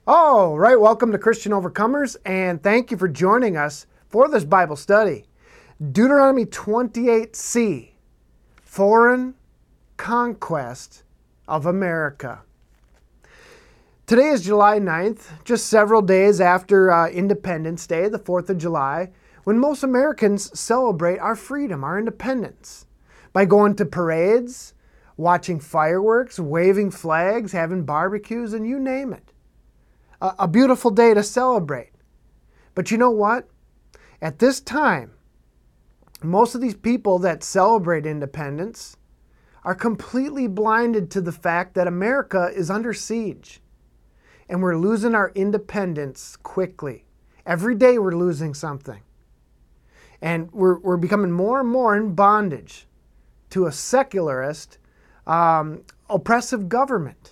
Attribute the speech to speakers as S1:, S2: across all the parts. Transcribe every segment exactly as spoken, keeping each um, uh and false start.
S1: All right, welcome to Christian Overcomers, and thank you for joining us for this Bible study. Deuteronomy twenty-eight c, Foreign Conquest of America. Today is July ninth, just several days after uh, Independence Day, the fourth of July, when most Americans celebrate our freedom, our independence, by going to parades, watching fireworks, waving flags, having barbecues, and you name it. A beautiful day to celebrate. But you know what? At this time, most of these people that celebrate independence are completely blinded to the fact that America is under siege. And we're losing our independence quickly. Every day we're losing something. And we're, we're becoming more and more in bondage to a secularist, um, oppressive government.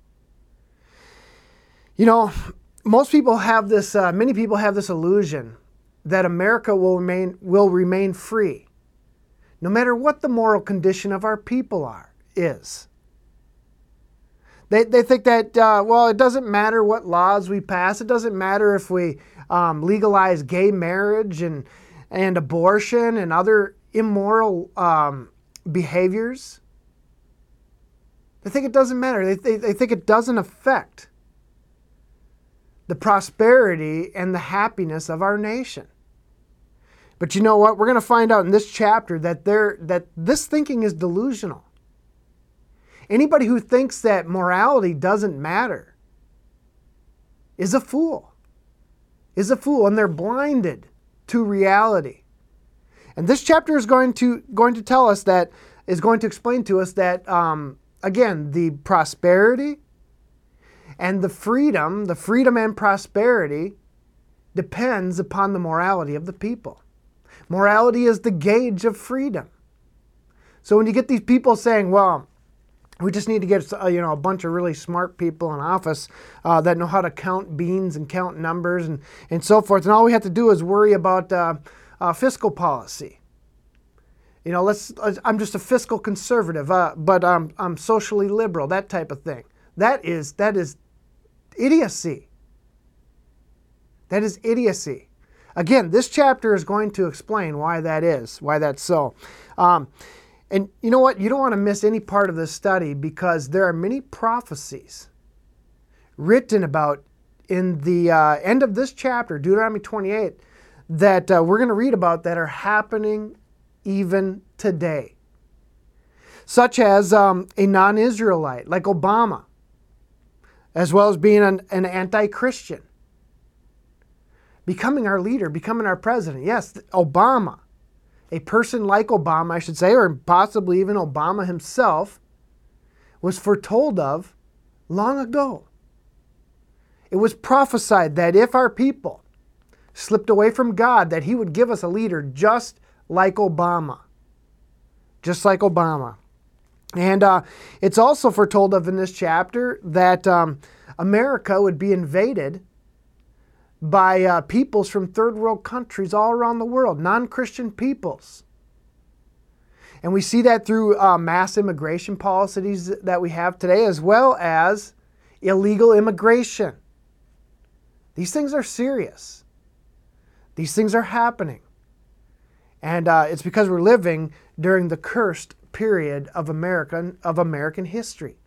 S1: You know, most people have this, uh, many people have this illusion that America will remain, will remain free, no matter what the moral condition of our people are, is. They, they think that, uh, well, it doesn't matter what laws we pass. It doesn't matter if we um, legalize gay marriage and, and abortion and other immoral um, behaviors. They think it doesn't matter. They, they, they think it doesn't affect the prosperity and the happiness of our nation. But you know what? We're going to find out in this chapter that there that this thinking is delusional. Anybody who thinks that morality doesn't matter is a fool. Is a fool, and they're blinded to reality. And this chapter is going to going to tell us that is going to explain to us that um, again, the prosperity and the freedom, the freedom and prosperity depends upon the morality of the people. Morality is the gauge of freedom. So when you get these people saying, well, we just need to get uh, you know a bunch of really smart people in office uh, that know how to count beans and count numbers and, and so forth, and all we have to do is worry about uh, uh, fiscal policy. You know, let's. I'm just a fiscal conservative, uh, but I'm I'm socially liberal, that type of thing. That is that is idiocy. That is idiocy. Again, this chapter is going to explain why that is, why that's so. Um, and you know what? You don't want to miss any part of this study because there are many prophecies written about in the uh, end of this chapter, Deuteronomy twenty-eight, that uh, we're going to read about that are happening even today. Such as um, a non-Israelite, like Obama, as well as being an, an anti-Christian, becoming our leader, becoming our president. Yes, Obama, a person like Obama, I should say, or possibly even Obama himself, was foretold of long ago. It was prophesied that if our people slipped away from God, that he would give us a leader just like Obama. Just like Obama. And uh, it's also foretold of in this chapter that um, America would be invaded by uh, peoples from third world countries all around the world, non-Christian peoples. And we see that through uh, mass immigration policies that we have today, as well as illegal immigration. These things are serious. These things are happening. And uh, it's because we're living during the cursed period of American of American history.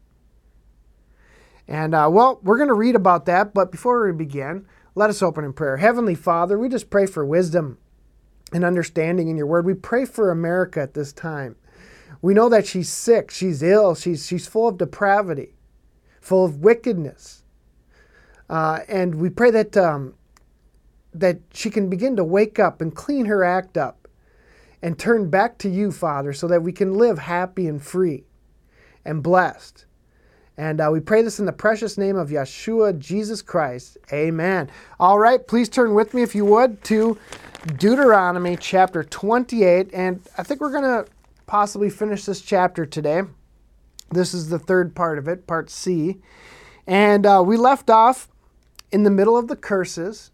S1: And uh, well, we're going to read about that, but before we begin, let us open in prayer. Heavenly Father, we just pray for wisdom and understanding in your word. We pray for America at this time. We know that she's sick, she's ill, she's she's full of depravity, full of wickedness. Uh, and we pray that um, that she can begin to wake up and clean her act up and turn back to you, Father, so that we can live happy and free and blessed. And uh, we pray this in the precious name of Yeshua, Jesus Christ. Amen. All right, please turn with me, if you would, to Deuteronomy chapter twenty-eight. And I think we're going to possibly finish this chapter today. This is the third part of it, part C. And uh, we left off in the middle of the curses.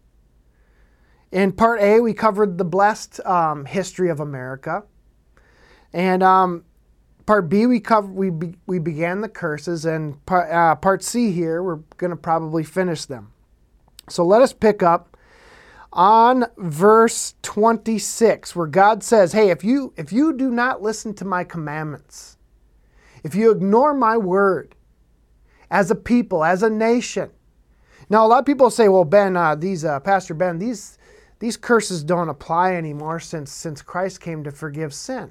S1: In part A, we covered the blessed um, history of America. And um, part B, we covered, we be, we began the curses. And part, uh, part C here, we're going to probably finish them. So let us pick up on verse twenty-six, where God says, hey, if you if you do not listen to my commandments, if you ignore my word as a people, as a nation. Now, a lot of people say, well, Ben, uh, these uh, Pastor Ben, these these curses don't apply anymore since since Christ came to forgive sin.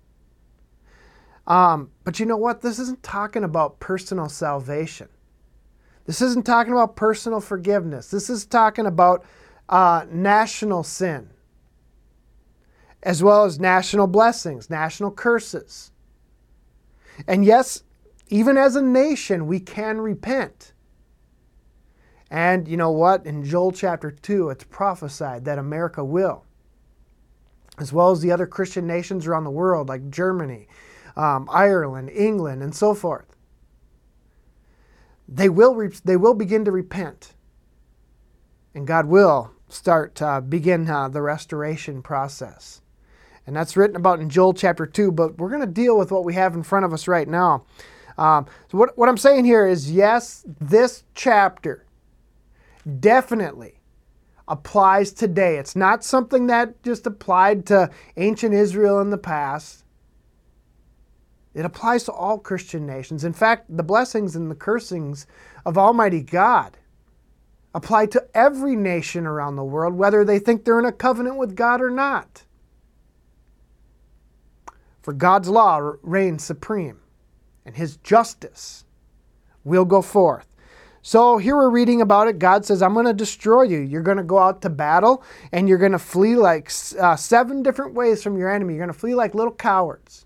S1: Um, but you know what? This isn't talking about personal salvation. This isn't talking about personal forgiveness. This is talking about uh, national sin, as well as national blessings, national curses. And yes, even as a nation, we can repent. And you know what? In Joel chapter two, it's prophesied that America will, as well as the other Christian nations around the world, like Germany, um, Ireland, England, and so forth. They will, re- they will begin to repent. And God will start uh, begin uh, the restoration process. And that's written about in Joel chapter two, but we're going to deal with what we have in front of us right now. Um, so what, what I'm saying here is, yes, this chapter definitely applies today. It's not something that just applied to ancient Israel in the past. It applies to all Christian nations. In fact, the blessings and the cursings of Almighty God apply to every nation around the world, whether they think they're in a covenant with God or not. For God's law reigns supreme, and His justice will go forth. So here we're reading about it. God says, I'm going to destroy you. You're going to go out to battle, and you're going to flee like uh, seven different ways from your enemy. You're going to flee like little cowards.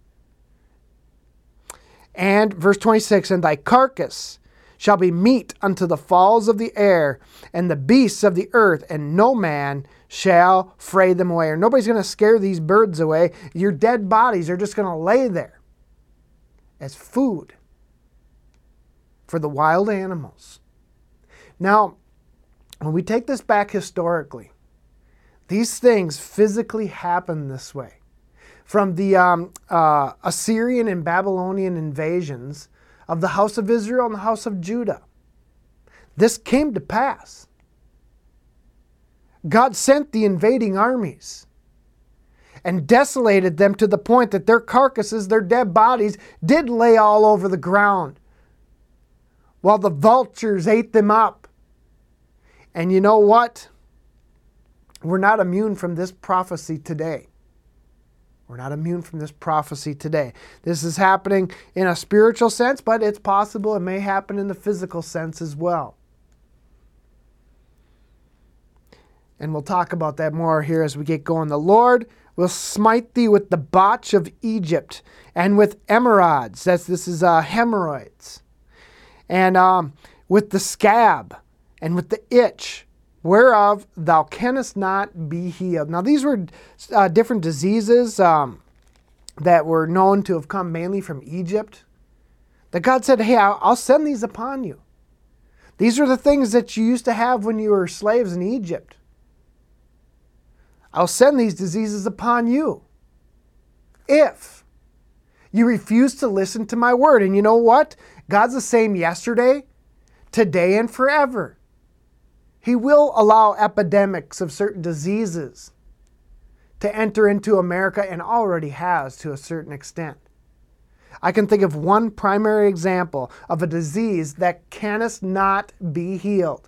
S1: And verse twenty-six, and thy carcass shall be meat unto the fowls of the air and the beasts of the earth, and no man shall fray them away. Or nobody's going to scare these birds away. Your dead bodies are just going to lay there as food for the wild animals. Now, when we take this back historically, these things physically happen this way. From the um, uh, Assyrian and Babylonian invasions of the house of Israel and the house of Judah. This came to pass. God sent the invading armies and desolated them to the point that their carcasses, their dead bodies, did lay all over the ground while the vultures ate them up. And you know what? We're not immune from this prophecy today. We're not immune from this prophecy today. This is happening in a spiritual sense, but it's possible it may happen in the physical sense as well. And we'll talk about that more here as we get going. The Lord will smite thee with the botch of Egypt and with emerods. That's, this is uh, hemorrhoids. And um, with the scab and with the itch, whereof thou canst not be healed. Now these were uh, different diseases um, that were known to have come mainly from Egypt. That God said, hey, I'll, I'll send these upon you. These are the things that you used to have when you were slaves in Egypt. I'll send these diseases upon you if you refuse to listen to my word. And you know what? God's the same yesterday, today, and forever. He will allow epidemics of certain diseases to enter into America, and already has to a certain extent. I can think of one primary example of a disease that cannot not be healed.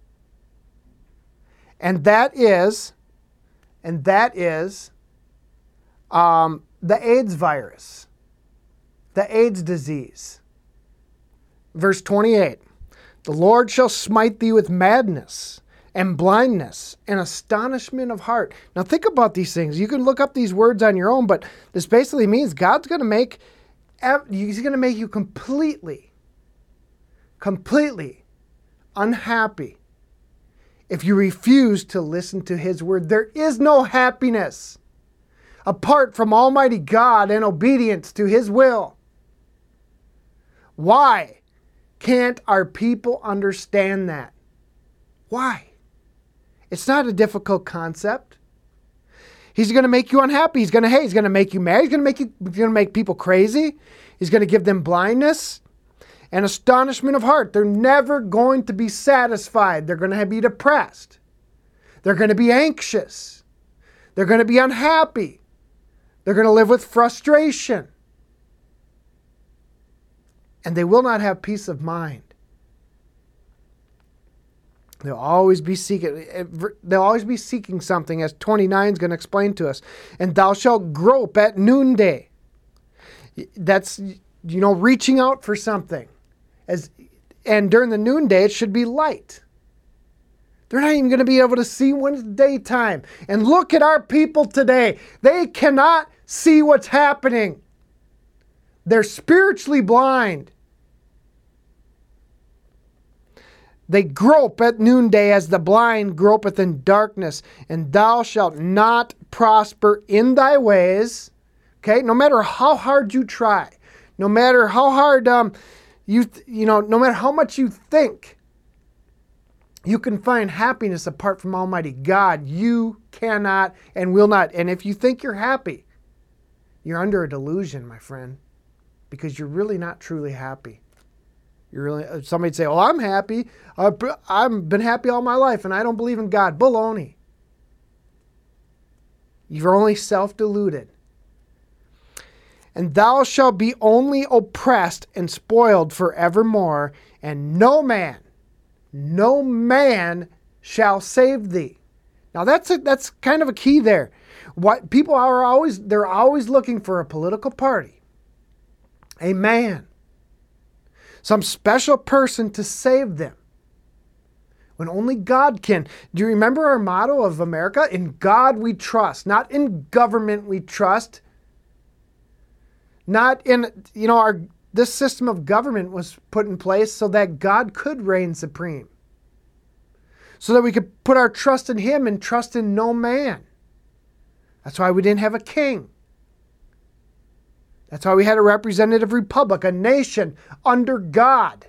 S1: And that is, and that is um, the AIDS virus, the AIDS disease. Verse twenty-eight. The Lord shall smite thee with madness and blindness and astonishment of heart. Now think about these things. You can look up these words on your own, but this basically means God's going to make, He's going to make you completely, completely unhappy if you refuse to listen to His word. There is no happiness apart from Almighty God and obedience to His will. Why can't our people understand that? Why? It's not a difficult concept. He's going to make you unhappy. He's going to, hey, he's going to make you mad. He's going to make you, he's going to make people crazy. He's going to give them blindness. and astonishment of heart. They're never going to be satisfied. They're going to be depressed. They're going to be anxious. They're going to be unhappy. They're going to live with frustration. And they will not have peace of mind. They'll always be seeking, they'll always be seeking something, as twenty-nine is going to explain to us. And thou shalt grope at noonday. That's, you know, reaching out for something. As, and during the noonday, it should be light. They're not even going to be able to see when it's daytime. And look at our people today. They cannot see what's happening. They're spiritually blind. They grope at noonday as the blind gropeth in darkness, and thou shalt not prosper in thy ways. Okay, no matter how hard you try, no matter how hard um you you know, no matter how much you think you can find happiness apart from Almighty God, you cannot and will not. And if you think you're happy, you're under a delusion, my friend, because you're really not truly happy. You're really, somebody'd say, "Oh, I'm happy. I've, I've been happy all my life, and I don't believe in God." Baloney. You're only self-deluded. And thou shalt be only oppressed and spoiled forevermore, and no man, no man shall save thee. Now that's a, that's kind of a key there. What people are always, they're always looking for a political party, a man, some special person to save them, when only God can. Do you remember our motto of America? In God we trust, not in government we trust. Not in, you know, our this system of government was put in place so that God could reign supreme. So that we could put our trust in Him and trust in no man. That's why we didn't have a king. That's why we had a representative republic, a nation under God.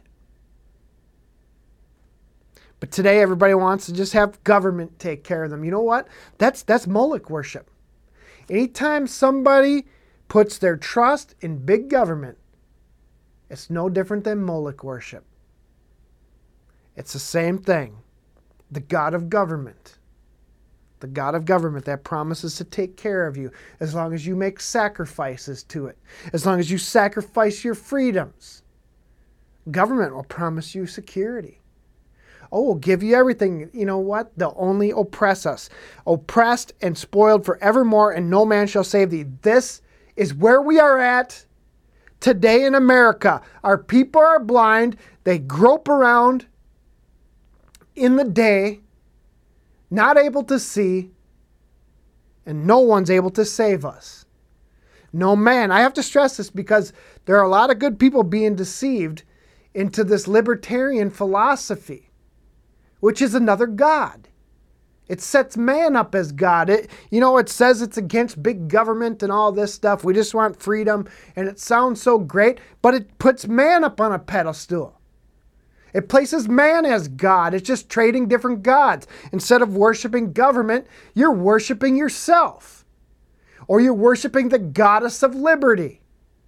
S1: But today everybody wants to just have government take care of them. You know what? That's that's Moloch worship. Anytime somebody puts their trust in big government, it's no different than Moloch worship. It's the same thing. The God of government. The God of government that promises to take care of you as long as you make sacrifices to it. As long as you sacrifice your freedoms. Government will promise you security. Oh, we'll give you everything. You know what? They'll only oppress us. Oppressed and spoiled forevermore, and no man shall save thee. This is where we are at today in America. Our people are blind. They grope around in the day, not able to see, and no one's able to save us. No man. I have to stress this because there are a lot of good people being deceived into this libertarian philosophy, which is another God. It sets man up as God. It, you know, it says it's against big government and all this stuff. We just want freedom, and it sounds so great, but it puts man up on a pedestal. It places man as God. It's just trading different gods. Instead of worshiping government, you're worshiping yourself. Or you're worshiping the goddess of liberty.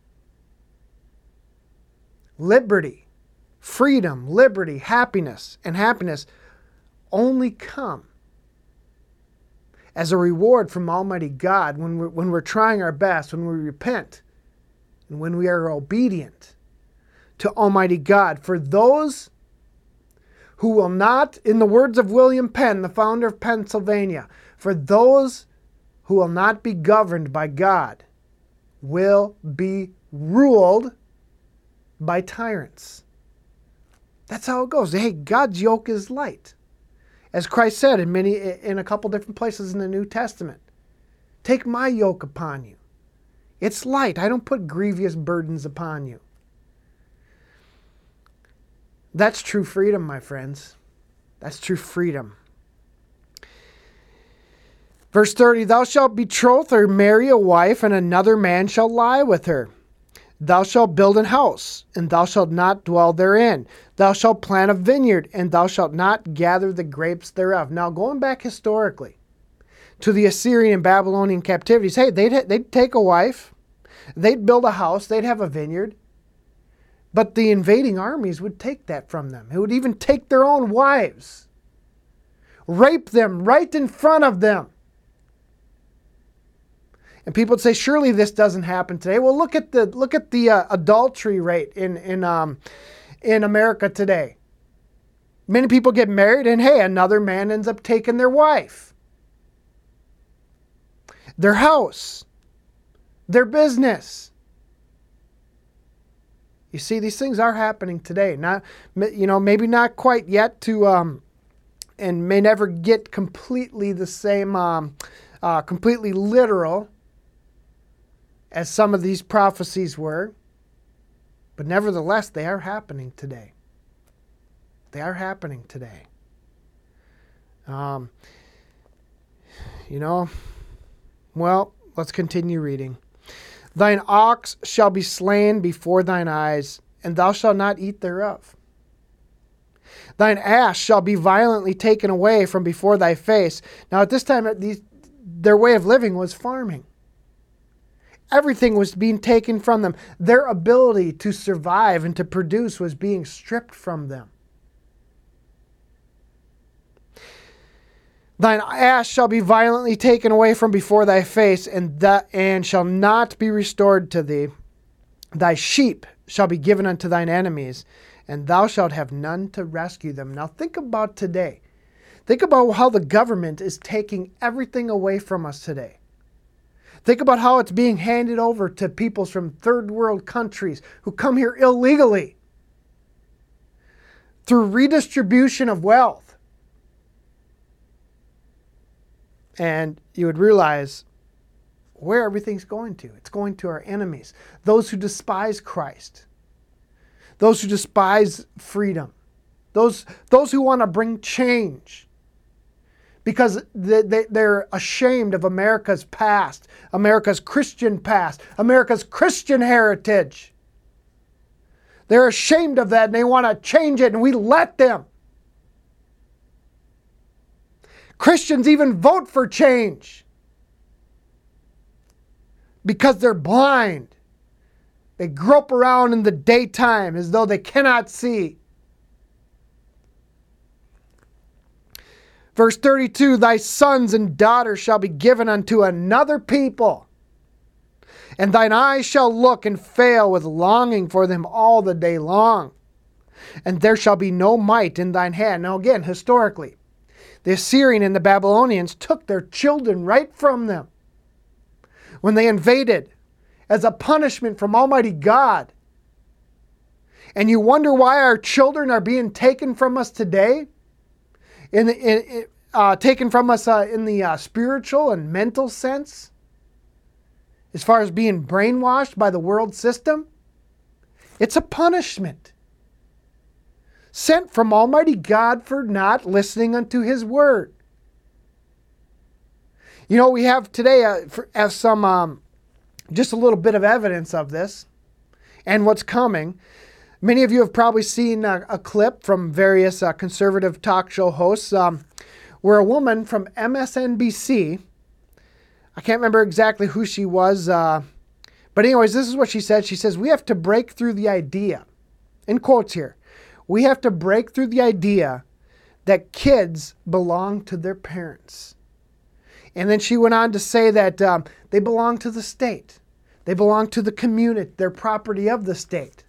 S1: Liberty, freedom, liberty, happiness, and happiness only come as a reward from Almighty God when we're, when we're trying our best, when we repent, and when we are obedient to Almighty God. For those who will not, in the words of William Penn, the founder of Pennsylvania, for those who will not be governed by God will be ruled by tyrants. That's how it goes. Hey, God's yoke is light. As Christ said in many, in a couple different places in the New Testament, take my yoke upon you. It's light. I don't put grievous burdens upon you. That's true freedom, my friends. That's true freedom. Verse thirty, thou shalt betroth or marry a wife, and another man shall lie with her. Thou shalt build an house, and thou shalt not dwell therein. Thou shalt plant a vineyard, and thou shalt not gather the grapes thereof. Now, going back historically to the Assyrian and Babylonian captivities, hey, they'd, they'd take a wife, they'd build a house, they'd have a vineyard, But the invading armies would take that from them. It would even take their own wives, rape them right in front of them. And people would say, surely this doesn't happen today. Well, look at the look at the uh, adultery rate in in um, in America today. Many people get married, and hey, another man ends up taking their wife, their house, their business. You see, these things are happening today. Not, you know, maybe not quite yet to, um, and may never get completely the same, um, uh, completely literal as some of these prophecies were. But nevertheless, they are happening today. They are happening today. Um, you know, well, let's continue reading. Thine ox shall be slain before thine eyes, and thou shalt not eat thereof. Thine ass shall be violently taken away from before thy face. Now at this time, these, their way of living was farming. Everything was being taken from them. Their ability to survive and to produce was being stripped from them. Thine ass shall be violently taken away from before thy face, and that and shall not be restored to thee. Thy sheep shall be given unto thine enemies, and thou shalt have none to rescue them. Now think about today. Think about how the government is taking everything away from us today. Think about how it's being handed over to peoples from third world countries who come here illegally through redistribution of wealth. And you would realize where everything's going to. It's going to our enemies, those who despise Christ, those who despise freedom, those, those who want to bring change because they, they, they're ashamed of America's past, America's Christian past, America's Christian heritage. They're ashamed of that and they want to change it, and we let them. Christians even vote for change because they're blind. They grope around in the daytime as though they cannot see. Verse thirty-two, thy sons and daughters shall be given unto another people, and thine eyes shall look and fail with longing for them all the day long. And there shall be no might in thine hand. Now again, historically, the Assyrian and the Babylonians took their children right from them when they invaded as a punishment from Almighty God. And you wonder why our children are being taken from us today? In the, in, uh, taken from us uh, in the uh, spiritual and mental sense? As far as being brainwashed by the world system? It's a punishment sent from Almighty God for not listening unto His word. You know, we have today uh, for, as some, um, just a little bit of evidence of this and what's coming. Many of you have probably seen a, a clip from various uh, conservative talk show hosts um, where a woman from M S N B C, I can't remember exactly who she was, uh, but anyways, this is what she said. She says, we have to break through the idea, in quotes here, we have to break through the idea that kids belong to their parents. And then she went on to say that um, they belong to the state. They belong to the community. They're property of the state.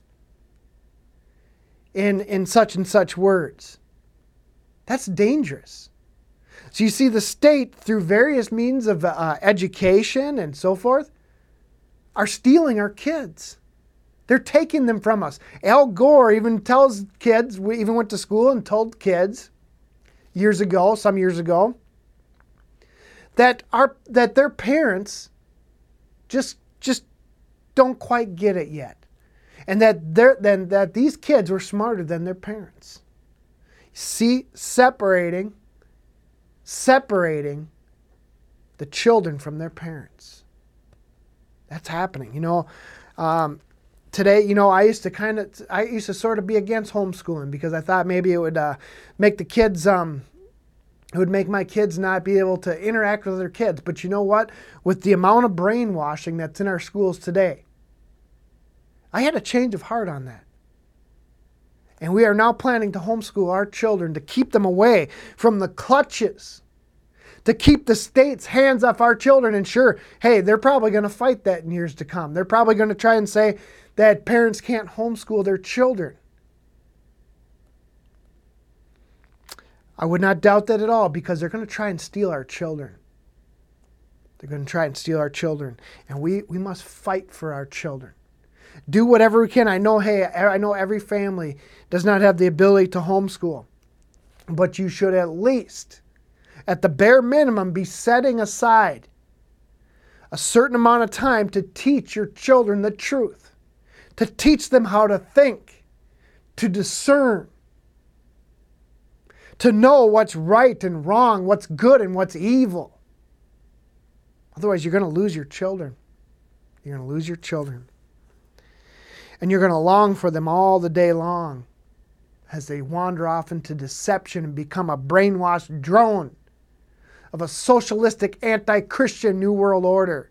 S1: In, in such and such words. That's dangerous. So you see, the state, through various means of uh, education and so forth, are stealing our kids. They're taking them from us. Al Gore even tells kids, we even went to school and told kids years ago, some years ago, that our that their parents just just don't quite get it yet. And that they're, then that these kids were smarter than their parents. See, separating, separating the children from their parents. That's happening. You know, um, today, you know, I used to kind of, I used to sort of be against homeschooling because I thought maybe it would uh, make the kids, um, it would make my kids not be able to interact with their kids. But you know what? With the amount of brainwashing that's in our schools today, I had a change of heart on that. And we are now planning to homeschool our children to keep them away from the clutches, to keep the state's hands off our children. And sure, hey, they're probably going to fight that in years to come. They're probably going to try and say that parents can't homeschool their children. I would not doubt that at all, because they're going to try and steal our children. They're going to try and steal our children. And we, we must fight for our children. Do whatever we can. I know, hey, I know every family does not have the ability to homeschool. But you should at least, at the bare minimum, be setting aside a certain amount of time to teach your children the truth. To teach them how to think. To discern. To know what's right and wrong, what's good and what's evil. Otherwise, you're going to lose your children. You're going to lose your children. And you're going to long for them all the day long as they wander off into deception and become a brainwashed drone of a socialistic, anti-Christian New World Order.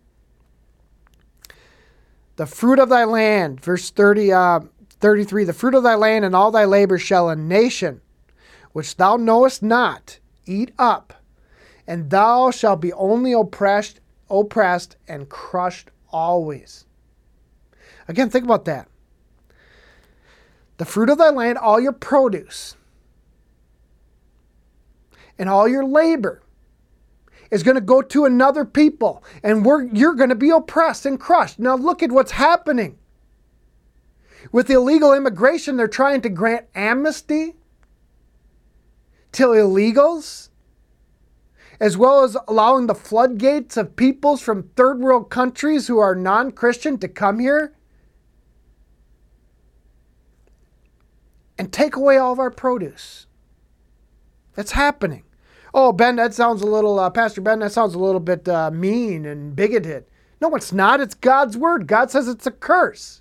S1: The fruit of thy land, verse thirty, uh, thirty-three, the fruit of thy land and all thy labor shall a nation which thou knowest not eat up, and thou shalt be only oppressed, oppressed and crushed always. Again, think about that. The fruit of thy land, all your produce, and all your labor is going to go to another people, and we're, you're going to be oppressed and crushed. Now look at what's happening. With illegal immigration, they're trying to grant amnesty to illegals, as well as allowing the floodgates of peoples from third world countries who are non-Christian to come here and take away all of our produce. That's happening. Oh, Ben, that sounds a little, uh, Pastor Ben, that sounds a little bit uh, mean and bigoted. No, it's not. It's God's word. God says it's a curse.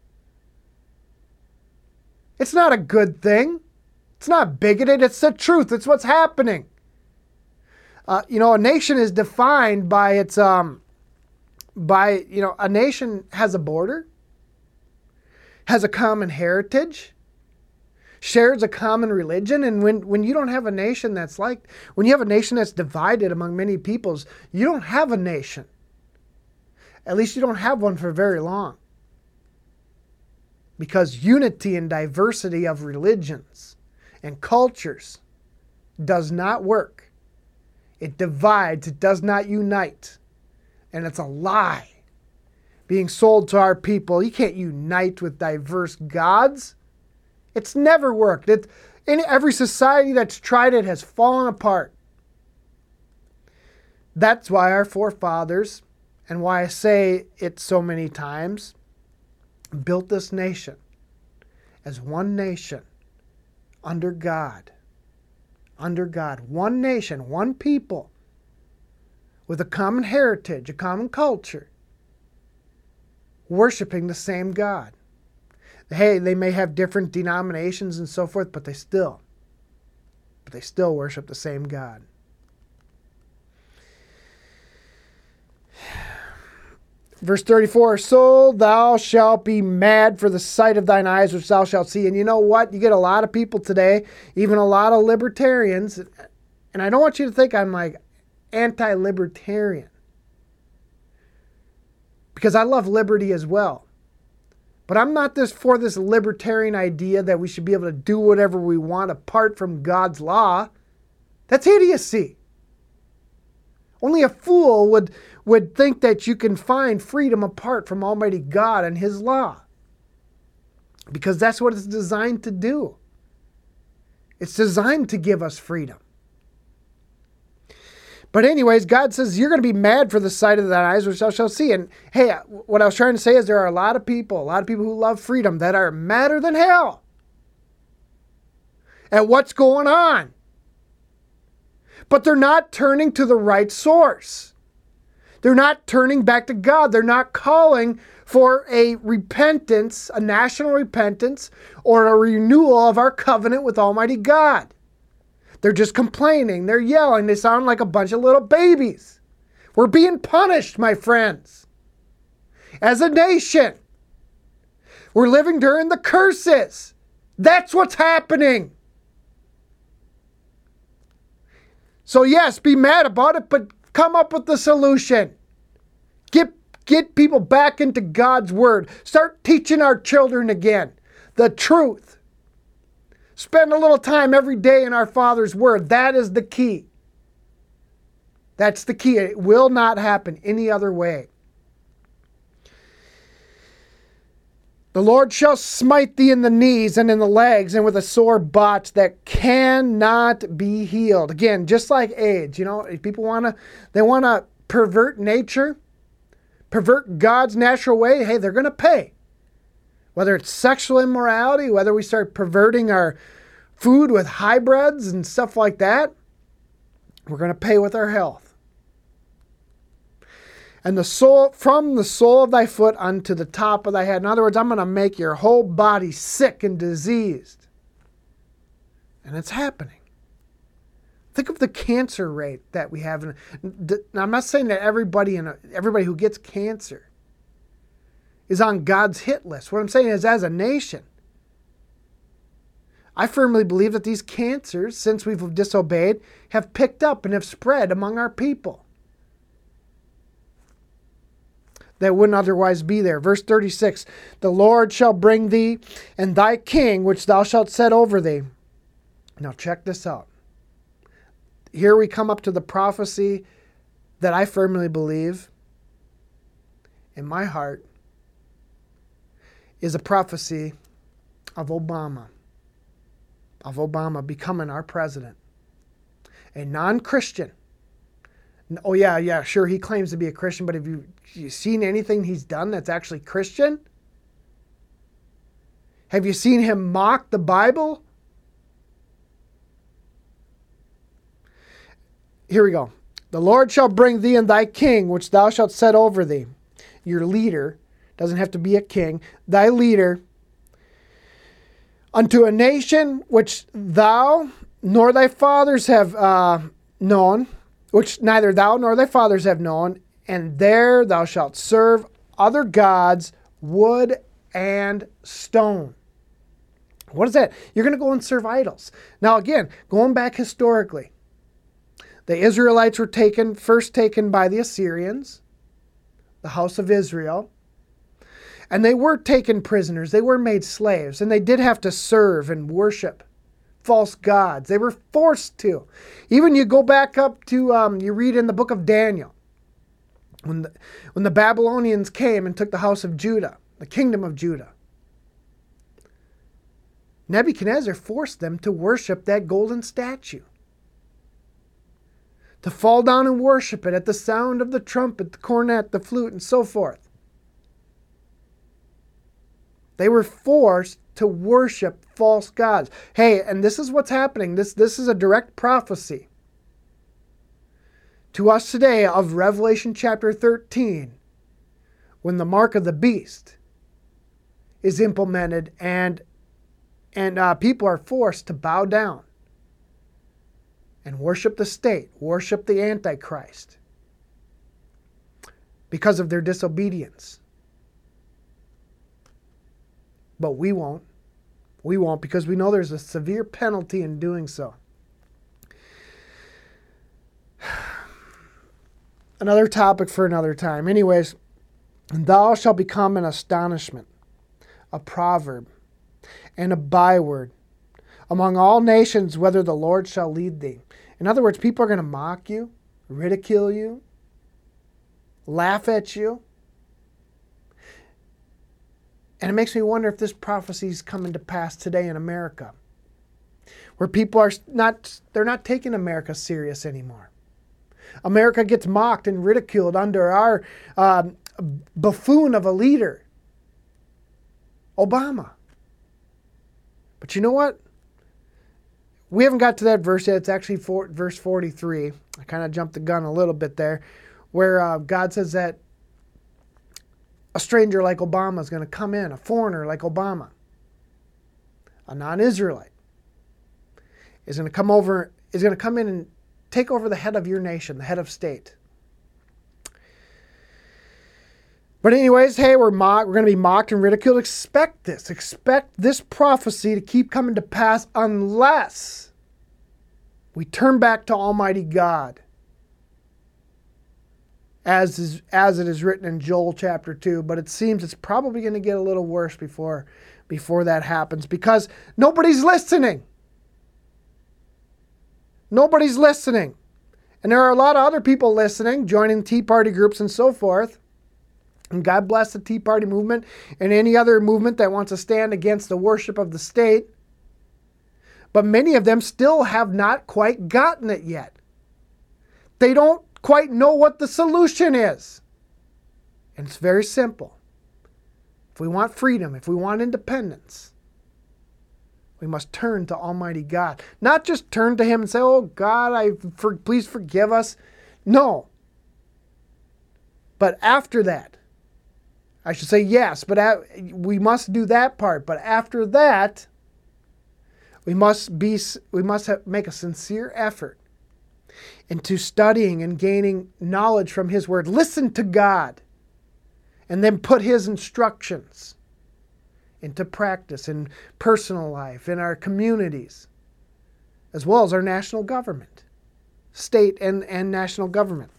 S1: It's not a good thing. It's not bigoted. It's the truth. It's what's happening. Uh, you know, a nation is defined by its, um, by, you know, a nation has a border, has a common heritage, shares a common religion. And when, when you don't have a nation that's like, when you have a nation that's divided among many peoples, you don't have a nation. At least you don't have one for very long. Because unity and diversity of religions and cultures does not work. It divides, it does not unite. And it's a lie being sold to our people. You can't unite with diverse gods. It's never worked. It, in every society that's tried it has fallen apart. That's why our forefathers, and why I say it so many times, built this nation as one nation under God. Under God. One nation, one people with a common heritage, a common culture, worshiping the same God. Hey, they may have different denominations and so forth, but they still, but they still worship the same God. Verse thirty-four, so thou shalt be mad for the sight of thine eyes, which thou shalt see. And you know what? You get a lot of people today, even a lot of libertarians, and I don't want you to think I'm like anti-libertarian, because I love liberty as well. But I'm not this for this libertarian idea that we should be able to do whatever we want apart from God's law. That's idiocy. Only a fool would, would think that you can find freedom apart from Almighty God and His law. Because that's what it's designed to do. It's designed to give us freedom. But anyways, God says you're going to be mad for the sight of thine eyes, which thou shalt see. And hey, what I was trying to say is there are a lot of people, a lot of people who love freedom that are madder than hell at what's going on. But they're not turning to the right source. They're not turning back to God. They're not calling for a repentance, a national repentance, or a renewal of our covenant with Almighty God. They're just complaining. They're yelling. They sound like a bunch of little babies. We're being punished, my friends. As a nation, we're living during the curses. That's what's happening. So yes, be mad about it, but come up with the solution. Get, get people back into God's word. Start teaching our children again the truth. Spend a little time every day in our Father's word. That is the key. That's the key. It will not happen any other way. The Lord shall smite thee in the knees and in the legs and with a sore botch that cannot be healed. Again, just like AIDS, you know, if people want to, they want to pervert nature, pervert God's natural way. Hey, they're going to pay. Whether it's sexual immorality, whether we start perverting our food with hybrids and stuff like that, we're going to pay with our health. And the soul, from the sole of thy foot unto the top of thy head. In other words, I'm going to make your whole body sick and diseased. And it's happening. Think of the cancer rate that we have. Now, I'm not saying that everybody in a, everybody who gets cancer is on God's hit list. What I'm saying is, as a nation, I firmly believe that these cancers, since we've disobeyed, have picked up and have spread among our people that wouldn't otherwise be there. Verse thirty-six, the Lord shall bring thee and thy king, which thou shalt set over thee. Now check this out. Here we come up to the prophecy that I firmly believe in my heart is a prophecy of Obama. Of Obama becoming our president. A non-Christian. Oh yeah, yeah, sure, he claims to be a Christian, but have you, you seen anything he's done that's actually Christian? Have you seen him mock the Bible? Here we go. The Lord shall bring thee and thy king, which thou shalt set over thee. Your leader, doesn't have to be a king, thy leader, unto a nation which thou nor thy fathers have uh, known, which neither thou nor thy fathers have known, and there thou shalt serve other gods, wood and stone. What is that? You're going to go and serve idols. Now again, going back historically, the Israelites were taken, first taken by the Assyrians, the house of Israel, and they were taken prisoners. They were made slaves, and they did have to serve and worship false gods. They were forced to. Even you go back up to, um, you read in the book of Daniel, when the, when the Babylonians came and took the house of Judah, the kingdom of Judah, Nebuchadnezzar forced them to worship that golden statue, to fall down and worship it at the sound of the trumpet, the cornet, the flute, and so forth. They were forced to worship false gods. Hey, and this is what's happening. This, this is a direct prophecy to us today of Revelation chapter thirteen, when the mark of the beast is implemented and, and uh, people are forced to bow down and worship the state, worship the Antichrist because of their disobedience. But we won't. We won't, because we know there's a severe penalty in doing so. Another topic for another time. Anyways, and thou shalt become an astonishment, a proverb, and a byword among all nations, whether the Lord shall lead thee. In other words, people are going to mock you, ridicule you, laugh at you. And it makes me wonder if this prophecy is coming to pass today in America, where people are not, they're not taking America serious anymore. America gets mocked and ridiculed under our um, buffoon of a leader, Obama. But you know what? We haven't got to that verse yet. It's actually for, verse forty-three. I kind of jumped the gun a little bit there, where uh, God says that a stranger like Obama is going to come in, a foreigner like Obama, a non-Israelite, is going to come over, is going to come in and take over the head of your nation, the head of state. But anyways, hey, we're mocked. We're going to be mocked and ridiculed. Expect this. Expect this prophecy to keep coming to pass unless we turn back to Almighty God. As is, as it is written in Joel chapter two. But it seems it's probably going to get a little worse before, before that happens. Because nobody's listening. Nobody's listening. And there are a lot of other people listening, joining Tea Party groups and so forth. And God bless the Tea Party movement and any other movement that wants to stand against the worship of the state. But many of them still have not quite gotten it yet. They don't quite know what the solution is. And it's very simple. If we want freedom, if we want independence, we must turn to Almighty God. Not just turn to Him and say, oh God, I for, please forgive us. No. But after that, I should say yes, but at, we must do that part. But after that, we must be we must have, make a sincere effort into studying and gaining knowledge from His Word. Listen to God, and then put His instructions into practice in personal life, in our communities, as well as our national government, state and, and national government.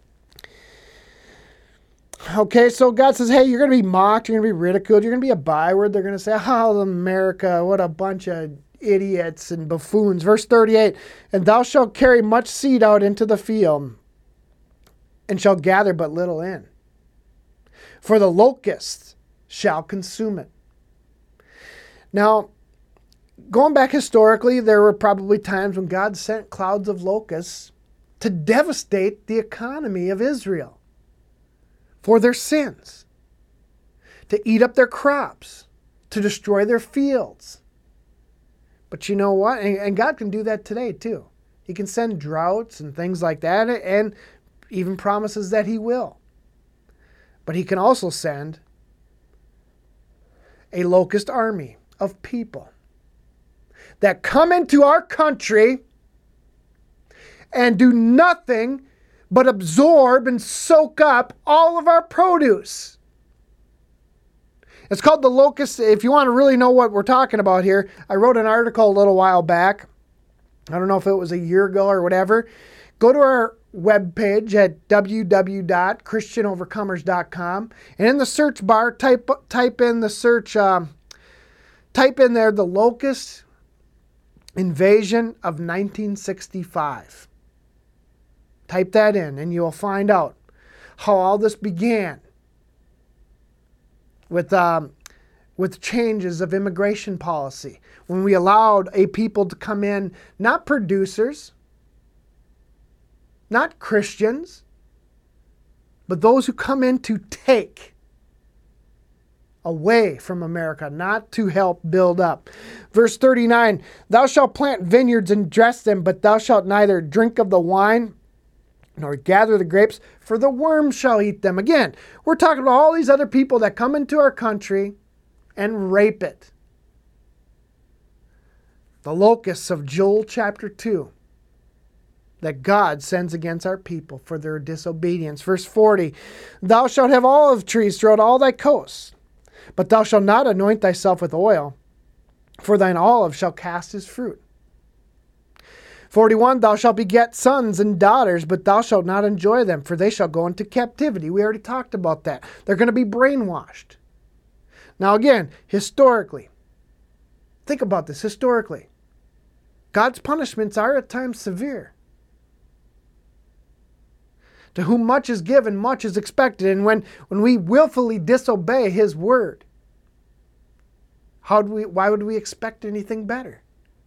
S1: Okay, so God says, hey, you're going to be mocked, you're going to be ridiculed, you're going to be a byword. They're going to say, oh, America, what a bunch of idiots and buffoons. Verse thirty-eight, and thou shalt carry much seed out into the field, and shall gather but little in. For the locusts shall consume it. Now, going back historically, there were probably times when God sent clouds of locusts to devastate the economy of Israel for their sins, to eat up their crops, to destroy their fields. But you know what? And, and God can do that today too. He can send droughts and things like that, and even promises that He will. But He can also send a locust army of people that come into our country and do nothing but absorb and soak up all of our produce. It's called the locust. If you want to really know what we're talking about here, I wrote an article a little while back. I don't know if it was a year ago or whatever. Go to our webpage at w w w dot christian overcomers dot com, and in the search bar, type type in the search, um, type in there the locust invasion of nineteen sixty-five. Type that in and you'll find out how all this began with um, with changes of immigration policy. When we allowed a people to come in, not producers, not Christians, but those who come in to take away from America, not to help build up. Verse thirty-nine, thou shalt plant vineyards and dress them, but thou shalt neither drink of the wine nor gather the grapes, for the worms shall eat them. Again, we're talking about all these other people that come into our country and rape it. The locusts of Joel chapter two that God sends against our people for their disobedience. Verse forty, thou shalt have olive trees throughout all thy coasts, but thou shalt not anoint thyself with oil, for thine olive shall cast his fruit. forty-one, thou shalt beget sons and daughters, but thou shalt not enjoy them, for they shall go into captivity. We already talked about that. They're going to be brainwashed. Now again, historically, think about this historically. God's punishments are at times severe. To whom much is given, much is expected. And when, when we willfully disobey His word, how do we, why would we expect anything better?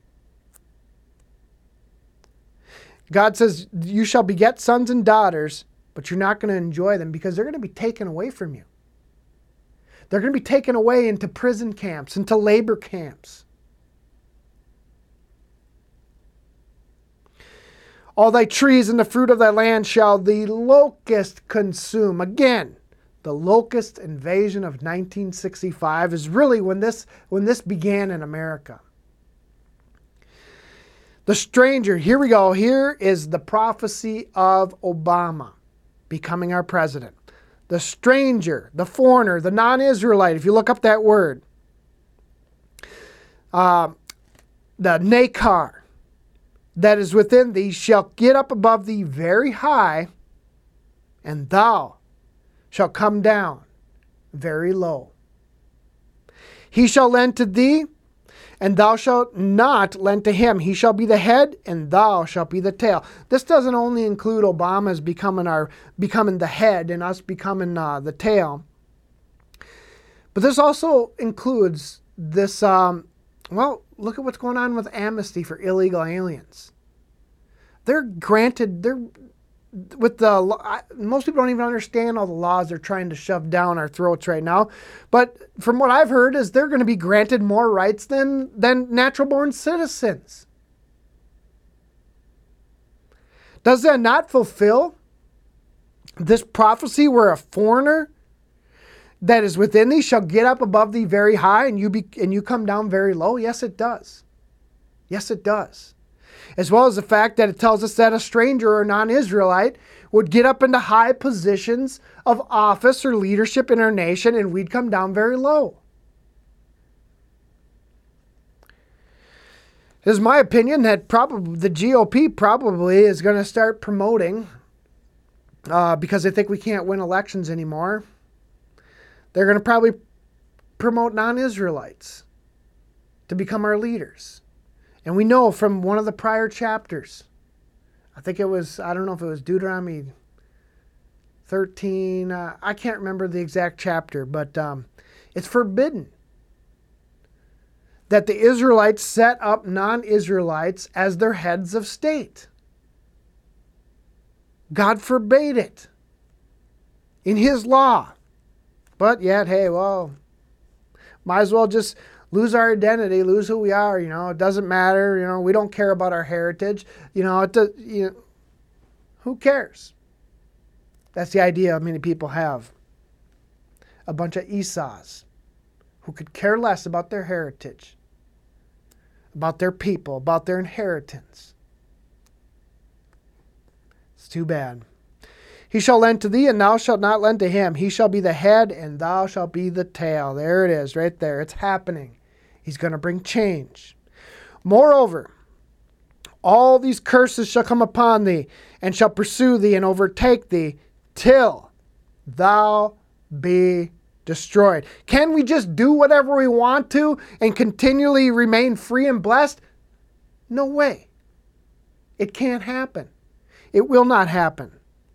S1: God says, you shall beget sons and daughters, but you're not going to enjoy them because they're going to be taken away from you. They're going to be taken away into prison camps, into labor camps. All thy trees and the fruit of thy land shall the locust consume. Again, the locust invasion of nineteen sixty-five is really when this, when this began in America. The stranger, here we go. Here is the prophecy of Obama becoming our president. the stranger, the foreigner, the non-Israelite, if you look up that word, uh, the nakar that is within thee shall get up above thee very high, and thou shalt come down very low. He shall lend to thee, and thou shalt not lend to him. He shall be the head, and thou shalt be the tail. This doesn't only include Obama's becoming our becoming the head and us becoming uh, the tail, but this also includes this. Um, well, look at what's going on with amnesty for illegal aliens. They're granted. They're with the most people don't even understand all the laws they're trying to shove down our throats right now. But from what I've heard is they're going to be granted more rights than, than natural born citizens. Does that not fulfill this prophecy where a foreigner that is within thee shall get up above thee very high and you be, and you come down very low? Yes, it does. Yes, it does. As well as the fact that it tells us that a stranger or non-Israelite would get up into high positions of office or leadership in our nation and we'd come down very low. It is my opinion that probably the G O P probably is going to start promoting, uh, because they think we can't win elections anymore, they're going to probably promote non-Israelites to become our leaders. And we know from one of the prior chapters, I think it was, I don't know if it was Deuteronomy thirteen, uh, I can't remember the exact chapter, but um, it's forbidden that the Israelites set up non-Israelites as their heads of state. God forbade it in his law. But yet, hey, well, might as well just lose our identity, lose who we are, you know, it doesn't matter, you know, we don't care about our heritage, you know, it does, you know, who cares? That's the idea many people have. A bunch of Esau's who could care less about their heritage, about their people, about their inheritance. It's too bad. He shall lend to thee, and thou shalt not lend to him. He shall be the head, and thou shalt be the tail. There it is, right there. It's happening. He's going to bring change. Moreover, all these curses shall come upon thee, and shall pursue thee, and overtake thee, till thou be destroyed. Can we just do whatever we want to, and continually remain free and blessed? No way. It can't happen. It will not happen.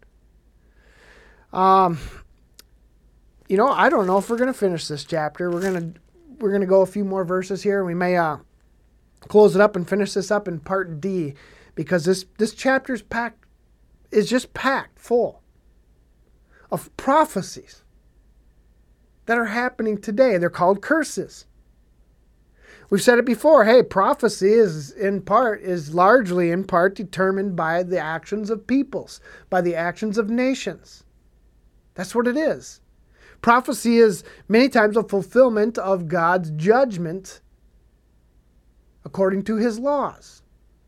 S1: Um, you know, I don't know if we're going to finish this chapter. We're going to we're going to go a few more verses here, and we may uh, close it up and finish this up in part D, because this this chapter is packed is just packed full of prophecies that are happening today. They're called curses. We've said it before. Hey, prophecy is in part is largely in part determined by the actions of peoples, by the actions of nations. That's what it is. Prophecy is many times a fulfillment of God's judgment according to his laws.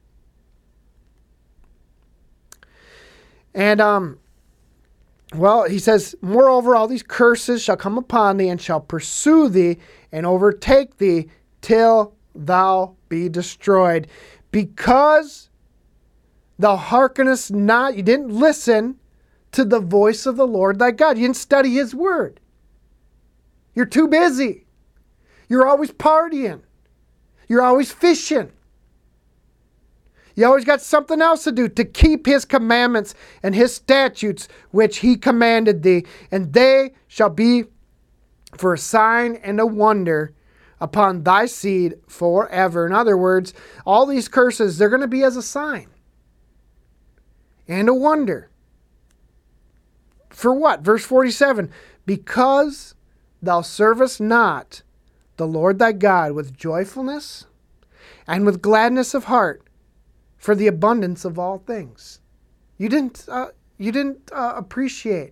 S1: And, um, well, he says, moreover, all these curses shall come upon thee and shall pursue thee and overtake thee till thou be destroyed. Because thou hearkenest not, you didn't listen to the voice of the Lord thy God. You didn't study his word. You're too busy. You're always partying. You're always fishing. You always got something else to do to keep his commandments and his statutes which he commanded thee. And they shall be for a sign and a wonder upon thy seed forever. In other words, all these curses, they're going to be as a sign and a wonder. For what? Verse forty-seven, because thou servest not the Lord thy God with joyfulness and with gladness of heart for the abundance of all things. You didn't, uh, you didn't uh, appreciate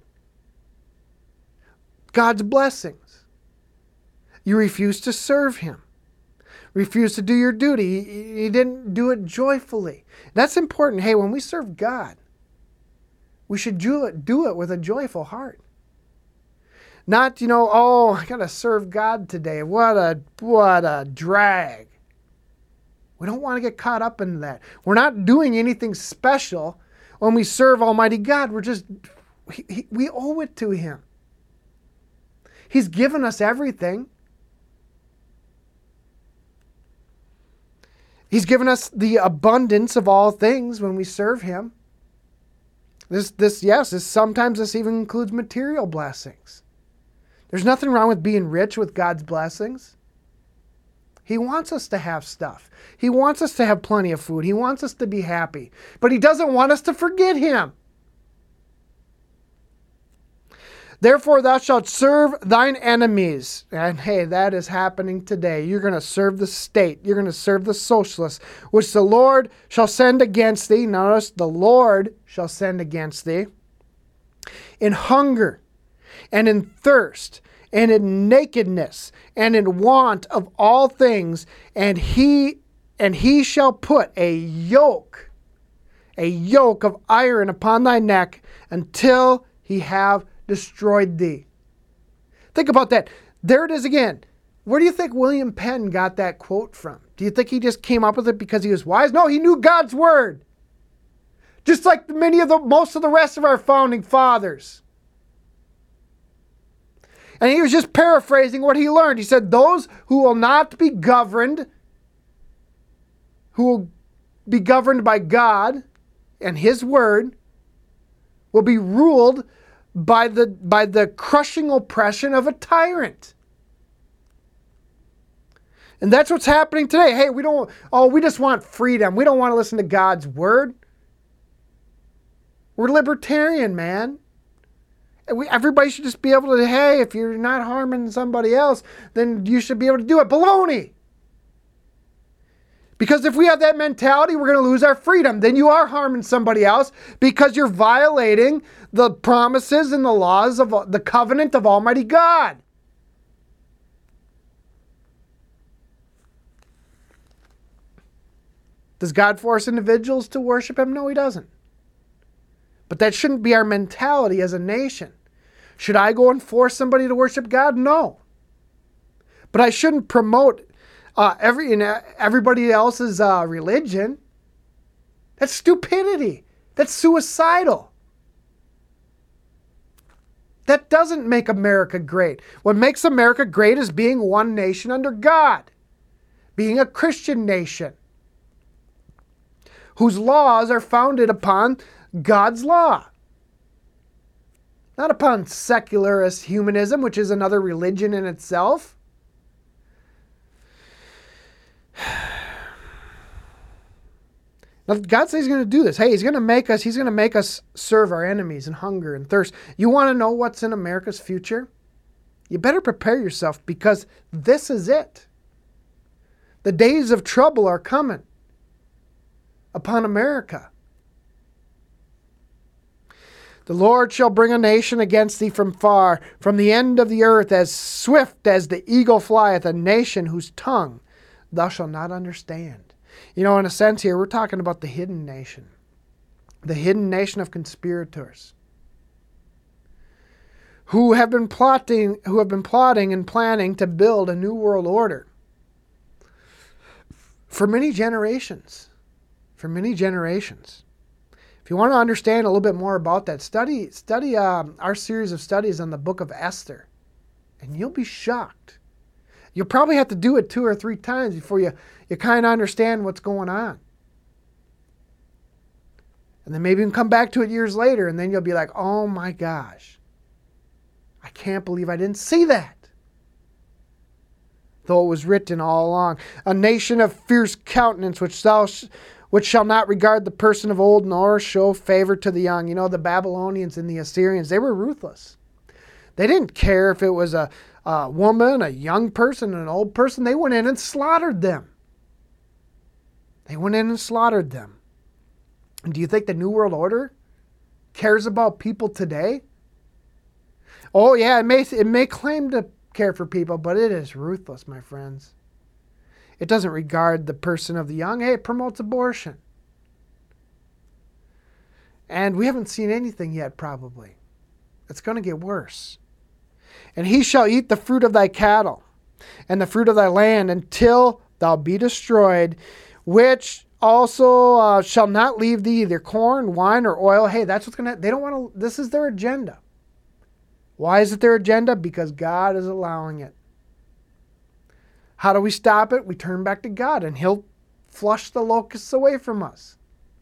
S1: God's blessings. You refused to serve him. Refused to do your duty. You, you didn't do it joyfully. That's important. Hey, when we serve God, we should do it, do it with a joyful heart. Not, you know, oh, I got to serve God today. What a, what a drag. We don't want to get caught up in that. We're not doing anything special when we serve Almighty God. We're just, he, he, we owe it to Him. He's given us everything. He's given us the abundance of all things when we serve Him. This, this, yes, this, sometimes this even includes material blessings. There's nothing wrong with being rich with God's blessings. He wants us to have stuff. He wants us to have plenty of food. He wants us to be happy. But He doesn't want us to forget Him. Therefore thou shalt serve thine enemies. And hey, that is happening today. You're going to serve the state. You're going to serve the socialists, which the Lord shall send against thee. Notice, the Lord shall send against thee. In hunger, and in thirst, and in nakedness, and in want of all things, and he and he shall put a yoke, a yoke of iron upon thy neck, until he have destroyed thee. Think about that. There it is again. Where do you think William Penn got that quote from? Do you think he just came up with it because he was wise? No, he knew God's word. Just like many of the most of the rest of our founding fathers. And he was just paraphrasing what he learned. He said, those who will not be governed, who will be governed by God and His word, will be ruled by the, by the crushing oppression of a tyrant. And that's what's happening today. Hey, we don't, oh, we just want freedom. We don't want to listen to God's word. We're libertarian, man. We, everybody should just be able to, hey, if you're not harming somebody else, then you should be able to do it. Baloney. Because if we have that mentality, we're going to lose our freedom. Then you are harming somebody else because you're violating the promises and the laws of the covenant of Almighty God. Does God force individuals to worship Him? No, He doesn't. But that shouldn't be our mentality as a nation. Should I go and force somebody to worship God? No. But I shouldn't promote uh, every you know, everybody else's uh, religion. That's stupidity. That's suicidal. That doesn't make America great. What makes America great is being one nation under God. Being a Christian nation whose laws are founded upon God's law. Not upon secularist humanism, which is another religion in itself. Now, God says He's going to do this. Hey, He's going to make us, He's going to make us serve our enemies in hunger and thirst. You want to know what's in America's future? You better prepare yourself, because this is it. The days of trouble are coming upon America. The Lord shall bring a nation against thee from far, from the end of the earth, as swift as the eagle flieth, a nation whose tongue thou shalt not understand. You know, in a sense here, we're talking about the hidden nation. The hidden nation of conspirators. Who have been plotting, who have been plotting and planning to build a new world order. For many generations. For many generations. If you want to understand a little bit more about that, study study um, our series of studies on the book of Esther, and you'll be shocked. You'll probably have to do it two or three times before you, you kind of understand what's going on. And then maybe you can come back to it years later, and then you'll be like, oh my gosh, I can't believe I didn't see that. Though it was written all along. A nation of fierce countenance, which thou... Sh- which shall not regard the person of old, nor show favor to the young. You know, the Babylonians and the Assyrians, they were ruthless. They didn't care if it was a, a woman, a young person, an old person. They went in and slaughtered them. They went in and slaughtered them. And do you think the New World Order cares about people today? Oh yeah, it may, it may claim to care for people, but it is ruthless, my friends. It doesn't regard the person of the young. Hey, it promotes abortion. And we haven't seen anything yet, probably. It's going to get worse. And he shall eat the fruit of thy cattle and the fruit of thy land until thou be destroyed, which also uh, shall not leave thee either corn, wine, or oil. Hey, that's what's going to, they don't want to, this is their agenda. Why is it their agenda? Because God is allowing it. How do we stop it? We turn back to God and he'll flush the locusts away from us.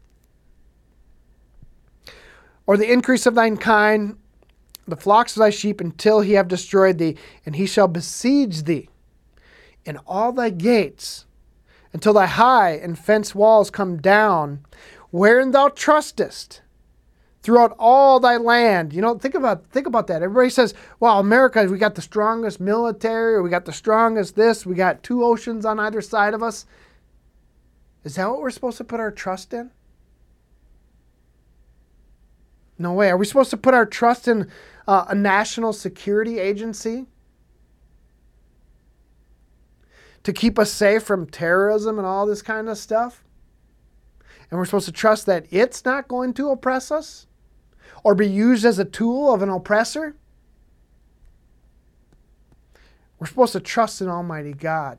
S1: Or the increase of thine kind, the flocks of thy sheep, until he have destroyed thee, and he shall besiege thee in all thy gates, until thy high and fenced walls come down, wherein thou trustest, throughout all thy land. You know, think about think about that. Everybody says, well, America, we got the strongest military, or we got the strongest this, we got two oceans on either side of us. Is that what we're supposed to put our trust in? No way. Are we supposed to put our trust in uh, a national security agency to keep us safe from terrorism and all this kind of stuff? And we're supposed to trust that it's not going to oppress us or be used as a tool of an oppressor? We're supposed to trust in Almighty God.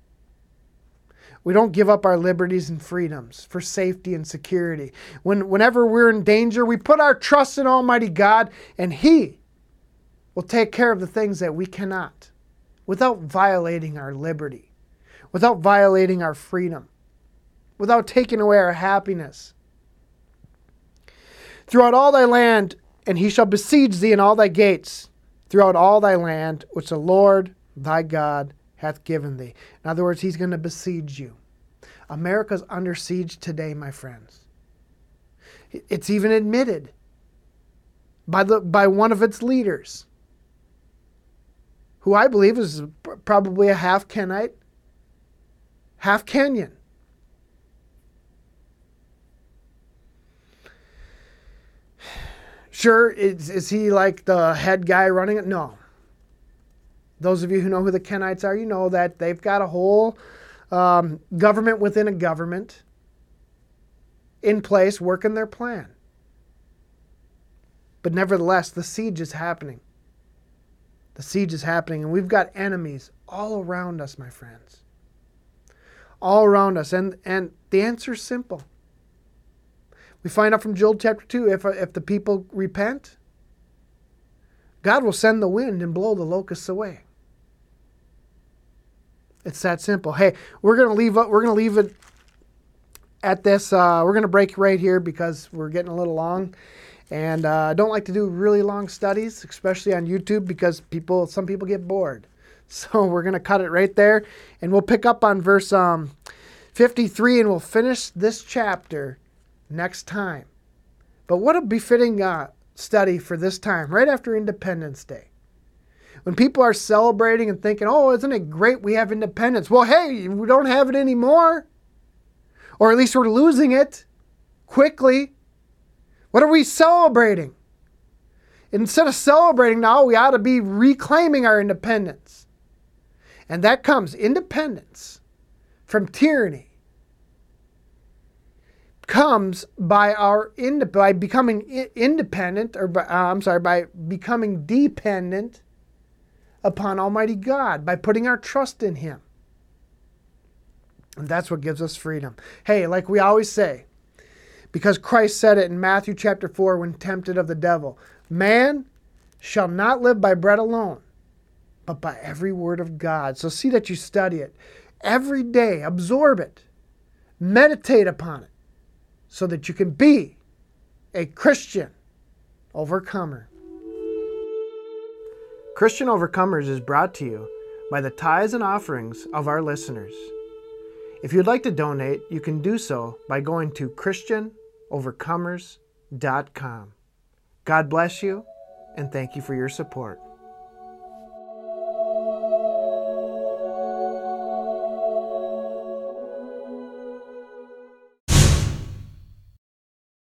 S1: We don't give up our liberties and freedoms for safety and security. When, whenever we're in danger, we put our trust in Almighty God, and He will take care of the things that we cannot, without violating our liberty, without violating our freedom, without taking away our happiness. Throughout all thy land, and He shall besiege thee in all thy gates, throughout all thy land, which the Lord thy God hath given thee. In other words, He's going to besiege you. America's under siege today, my friends. It's even admitted by the by one of its leaders, who I believe is probably a half Kenite, half Kenyan. Sure, is, is he like the head guy running it? No. Those of you who know who the Kenites are, you know that they've got a whole um, government within a government in place working their plan. But nevertheless, the siege is happening. The siege is happening, and we've got enemies all around us, my friends. All around us. And, and the answer is simple. We find out from Joel chapter two, if, if the people repent, God will send the wind and blow the locusts away. It's that simple. Hey, we're gonna leave. We're gonna leave it at this. Uh, we're gonna break right here because we're getting a little long, and uh, I don't like to do really long studies, especially on YouTube, because people, some people get bored. So we're gonna cut it right there, and we'll pick up on verse um, fifty-three, and we'll finish this chapter next time. But what a befitting uh, study for this time, right after Independence Day. When people are celebrating and thinking, oh, isn't it great we have independence? Well, hey, we don't have it anymore. Or at least we're losing it quickly. What are we celebrating? Instead of celebrating now, we ought to be reclaiming our independence. And that comes, independence from tyranny comes by our by becoming independent, or by, uh, I'm sorry, by becoming dependent upon Almighty God, by putting our trust in Him. And that's what gives us freedom. Hey, like we always say, because Christ said it in Matthew chapter four when tempted of the devil, man shall not live by bread alone, but by every word of God. So see that you study it every day, absorb it, meditate upon it, so that you can be a Christian overcomer. Christian Overcomers is brought to you by the tithes and offerings of our listeners. If you'd like to donate, you can do so by going to Christian Overcomers dot com. God bless you, and thank you for your support.